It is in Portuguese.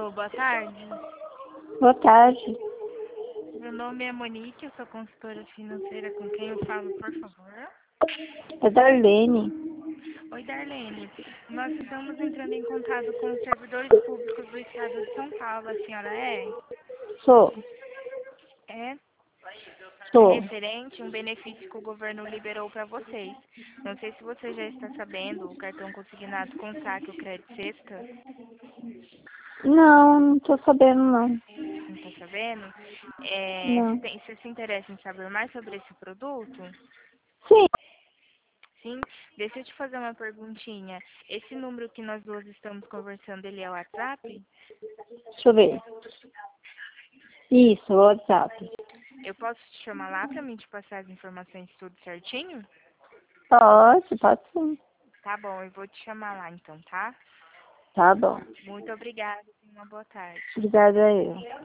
Alô, boa tarde. Boa tarde. Meu nome é Monique, eu sou consultora financeira. Com quem eu falo, por favor? É Darlene. Oi, Darlene. Nós estamos entrando em contato com os servidores públicos do estado de São Paulo. A senhora é? Sou. É Sou. referente a um benefício que o governo liberou para vocês. Não sei se você já está sabendo, o cartão consignado com saque, o Crédito Sexta. Não tô sabendo não. Não está sabendo? Não. Você se interessa em saber mais sobre esse produto? Sim. Sim? Deixa eu te fazer uma perguntinha. Esse número que nós duas estamos conversando, ele é o WhatsApp? Deixa eu ver. Isso, WhatsApp. Eu posso te chamar lá para mim te passar as informações tudo certinho? Pode sim. Tá bom, eu vou te chamar lá então, tá? Tá bom. Muito obrigada e uma boa tarde. Obrigada a eu.